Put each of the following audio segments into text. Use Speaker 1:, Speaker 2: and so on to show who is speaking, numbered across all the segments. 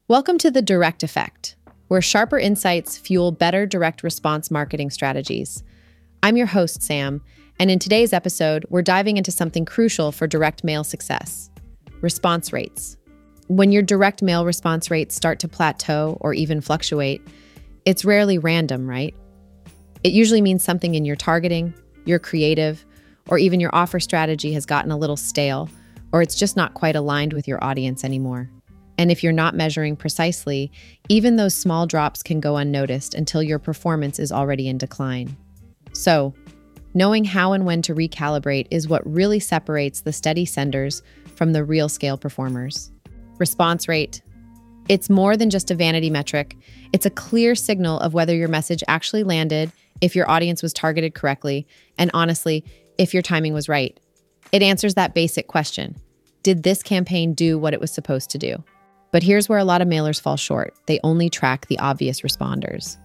Speaker 1: Welcome to the Direct Effect, where sharper insights fuel better direct response marketing strategies. I'm your host, Sam, and in today's episode, we're diving into something crucial for direct mail success: response rates. When your direct mail response rates start to plateau or even fluctuate, it's rarely random, right? It usually means something in your targeting, your creative, or even your offer strategy has gotten a little stale, or it's just not quite aligned with your audience anymore. And if you're not measuring precisely, even those small drops can go unnoticed until your performance is already in decline. So, knowing how and when to recalibrate is what really separates the steady senders from the real scale performers. Response rate. It's more than just a vanity metric. It's a clear signal of whether your message actually landed, if your audience was targeted correctly, and honestly, if your timing was right. It answers that basic question: did this campaign do what it was supposed to do? But here's where a lot of mailers fall short. They only track the obvious responders.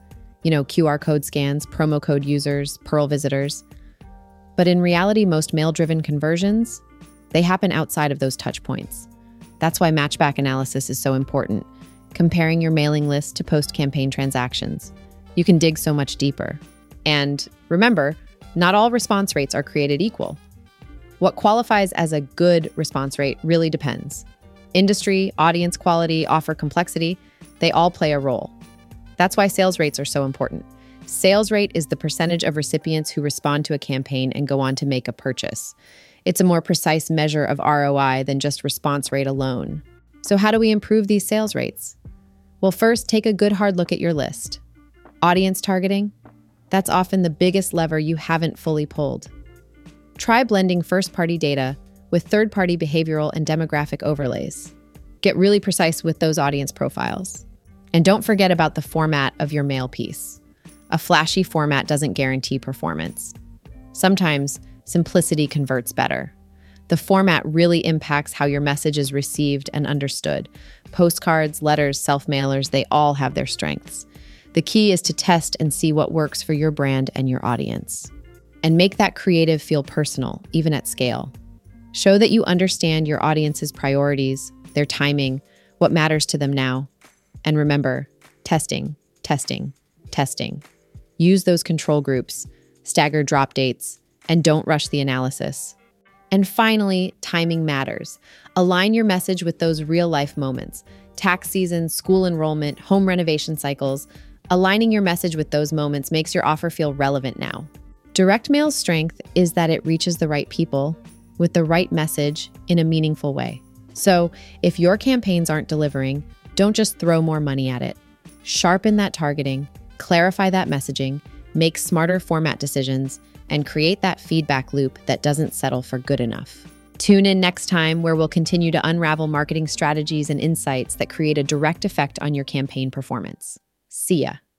Speaker 1: QR code scans, promo code users, Pearl visitors. But in reality, most mail-driven conversions, they happen outside of those touch points. That's why matchback analysis is so important. Comparing your mailing list to post-campaign transactions. You can dig so much deeper. And remember, not all response rates are created equal. What qualifies as a good response rate really depends. Industry, audience quality, offer complexity, they all play a role. That's why sales rates are so important. Sales rate is the percentage of recipients who respond to a campaign and go on to make a purchase. It's a more precise measure of ROI than just response rate alone. So how do we improve these sales rates? Well, first, take a good hard look at your list. Audience targeting? That's often the biggest lever you haven't fully pulled. Try blending first-party data with third-party behavioral and demographic overlays. Get really precise with those audience profiles. And don't forget about the format of your mail piece. A flashy format doesn't guarantee performance. Sometimes simplicity converts better. The format really impacts how your message is received and understood. Postcards, letters, self-mailers, they all have their strengths. The key is to test and see what works for your brand and your audience. And make that creative feel personal, even at scale. Show that you understand your audience's priorities, their timing, what matters to them now. And remember, testing, testing, testing. Use those control groups, stagger drop dates, and don't rush the analysis. And finally, timing matters. Align your message with those real-life moments. Tax season, school enrollment, home renovation cycles. Aligning your message with those moments makes your offer feel relevant now. Direct mail's strength is that it reaches the right people with the right message in a meaningful way. So if your campaigns aren't delivering, don't just throw more money at it. Sharpen that targeting, clarify that messaging, make smarter format decisions, and create that feedback loop that doesn't settle for good enough. Tune in next time, where we'll continue to unravel marketing strategies and insights that create a direct effect on your campaign performance. See ya.